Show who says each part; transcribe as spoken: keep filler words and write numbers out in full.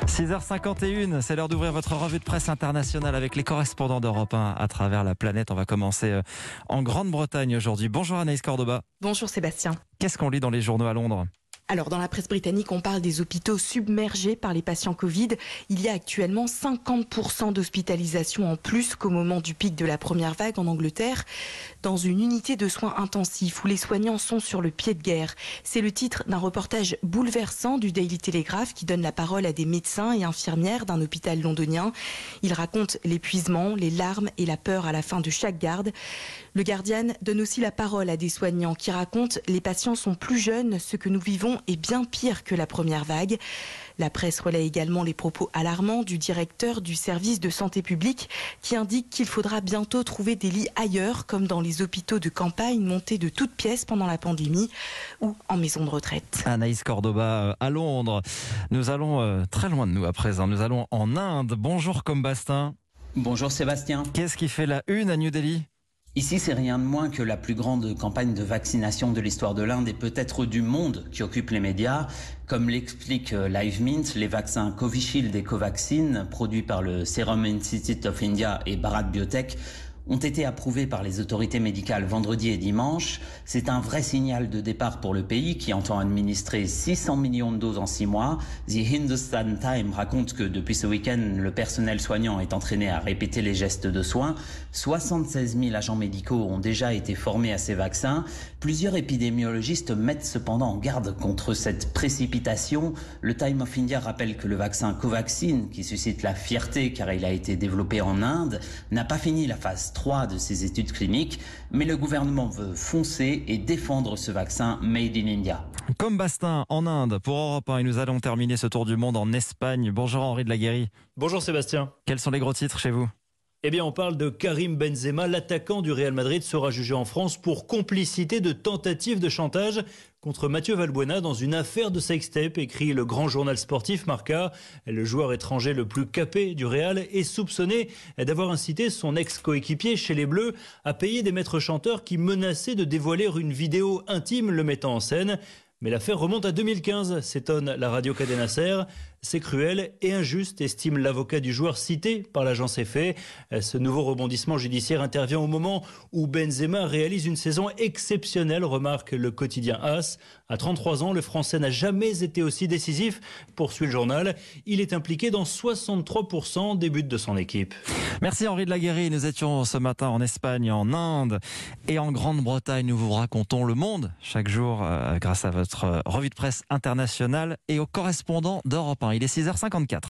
Speaker 1: six heures cinquante et une, c'est l'heure d'ouvrir votre revue de presse internationale avec les correspondants d'Europe un à travers la planète. On va commencer en Grande-Bretagne aujourd'hui. Bonjour Anaïs Cordoba.
Speaker 2: Bonjour Sébastien.
Speaker 1: Qu'est-ce qu'on lit dans les journaux à Londres ?
Speaker 2: Alors, dans la presse britannique, on parle des hôpitaux submergés par les patients Covid. Il y a actuellement cinquante pour cent d'hospitalisation en plus qu'au moment du pic de la première vague en Angleterre, dans une unité de soins intensifs où les soignants sont sur le pied de guerre. C'est le titre d'un reportage bouleversant du Daily Telegraph qui donne la parole à des médecins et infirmières d'un hôpital londonien. Il raconte l'épuisement, les larmes et la peur à la fin de chaque garde. Le Guardian donne aussi la parole à des soignants qui racontent « Les patients sont plus jeunes, ce que nous vivons est bien pire que la première vague ». La presse relaie également les propos alarmants du directeur du service de santé publique qui indique qu'il faudra bientôt trouver des lits ailleurs, comme dans les hôpitaux de campagne montés de toutes pièces pendant la pandémie ou en maison de retraite.
Speaker 1: Anaïs Cordoba à Londres. Nous allons euh, très loin de nous à présent. Nous allons en Inde. Bonjour Combastin.
Speaker 3: Bonjour Sébastien.
Speaker 1: Qu'est-ce qui fait la une à New Delhi ?
Speaker 3: Ici, c'est rien de moins que la plus grande campagne de vaccination de l'histoire de l'Inde et peut-être du monde qui occupe les médias. Comme l'explique LiveMint, les vaccins Covishield et Covaxin, produits par le Serum Institute of India et Bharat Biotech, ont été approuvés par les autorités médicales vendredi et dimanche. C'est un vrai signal de départ pour le pays qui entend administrer six cents millions de doses en six mois. The Hindustan Times raconte que depuis ce week-end, le personnel soignant est entraîné à répéter les gestes de soins. soixante-seize mille agents médicaux ont déjà été formés à ces vaccins. Plusieurs épidémiologistes mettent cependant en garde contre cette précipitation. Le Time of India rappelle que le vaccin Covaxin, qui suscite la fierté car il a été développé en Inde, n'a pas fini la phase trois de ses études cliniques, mais le gouvernement veut foncer et défendre ce vaccin Made in India.
Speaker 1: Combastin en Inde pour Europe un et nous allons terminer ce tour du monde en Espagne. Bonjour Henri de la Guérie.
Speaker 4: Bonjour Sébastien.
Speaker 1: Quels sont les gros titres chez vous ?
Speaker 4: Eh bien, on parle de Karim Benzema. L'attaquant du Real Madrid sera jugé en France pour complicité de tentative de chantage contre Mathieu Valbuena dans une affaire de sextape, écrit le grand journal sportif Marca. Le joueur étranger le plus capé du Real est soupçonné d'avoir incité son ex-coéquipier chez les Bleus à payer des maîtres chanteurs qui menaçaient de dévoiler une vidéo intime le mettant en scène. Mais l'affaire remonte à deux mille quinze, s'étonne la radio Cadena Ser. C'est cruel et injuste, estime l'avocat du joueur cité par l'agence F A. Ce nouveau rebondissement judiciaire intervient au moment où Benzema réalise une saison exceptionnelle, remarque le quotidien As. À trente-trois ans, le Français n'a jamais été aussi décisif, poursuit le journal. Il est impliqué dans soixante-trois pour cent des buts de son équipe.
Speaker 1: Merci Henri de la Guérie. Nous étions ce matin en Espagne, en Inde et en Grande-Bretagne. Nous vous racontons le monde chaque jour euh, grâce à votre revue de presse internationale et aux correspondants d'Europe un. Il est six heures cinquante-quatre.